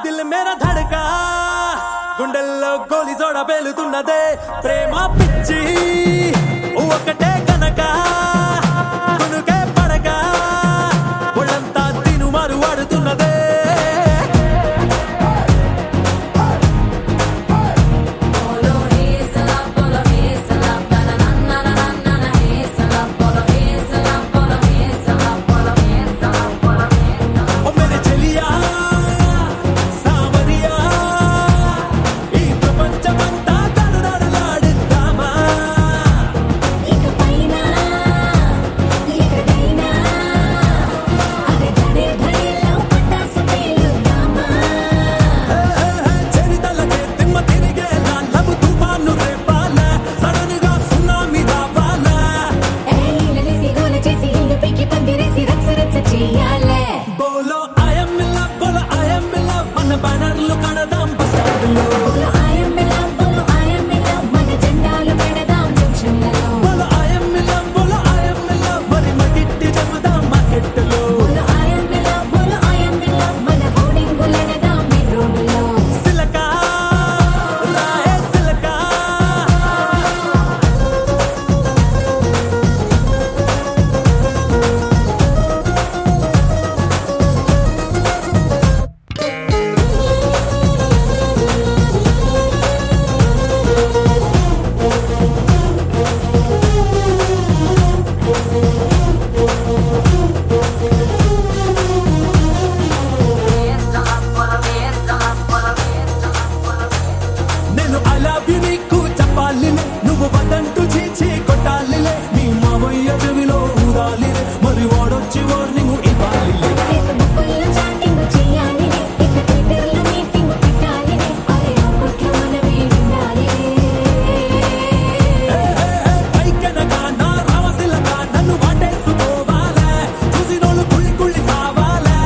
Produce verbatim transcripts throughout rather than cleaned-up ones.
దిల్ మేరా ధడకా గుండెల్లో గోలి జోడ పేలుతున్నదే ప్రేమ పిచ్చి ఒకటే కనుక కొనుకే పడక ఒళ్ళంతా తిను మారు వాడుతున్నదే నువ్వు వదంటూ చీచి కొట్టాలిలే నీ మామయ్య చెవిలో ఊదాలిలే మరి వాడొచ్చి వార్నింగ్ ఇవ్వాలి పైకెనక నా రావసిలక నన్ను వాటేసుకోవాలే చూసినోళ్ళు కుళ్ళి కుళ్ళి కావాలే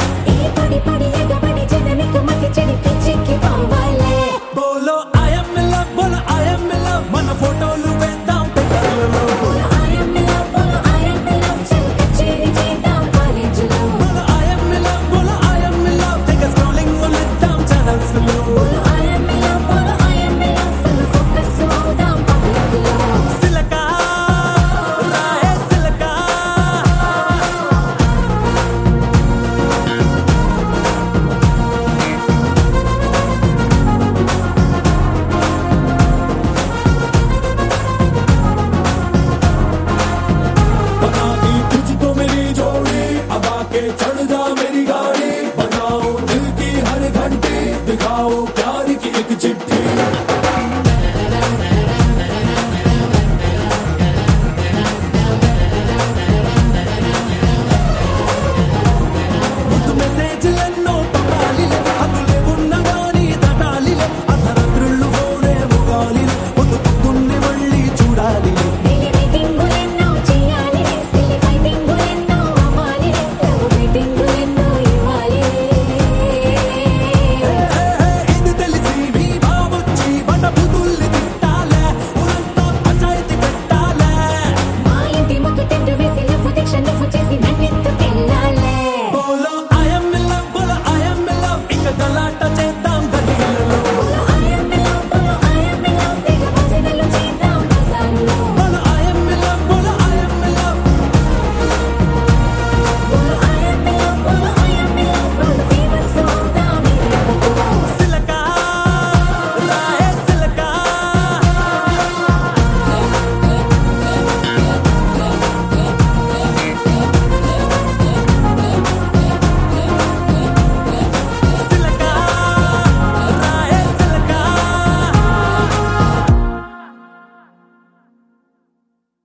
బోలో ఐఎమ్ ఇన్ లవ్ బోలో ఐఎమ్ ఇన్ లవ్ మన ఫోటోలు వేద్దాం పేపర్లలో బోలో ఐఎమ్ ఇన్ లవ్ బోలో ఐఎమ్ ఇన్ లవ్ తెగ స్క్రోలింగ్ మొదలెద్దాం ఛానల్స్ లో సిలక రాయే సిలక बनाई तुझको मेरी जोड़ी अब आके चढ़ जा मेरी गाड़ी बनाओ दिल की हर घंटी दिखाओ प्यार की एक चिट्ठी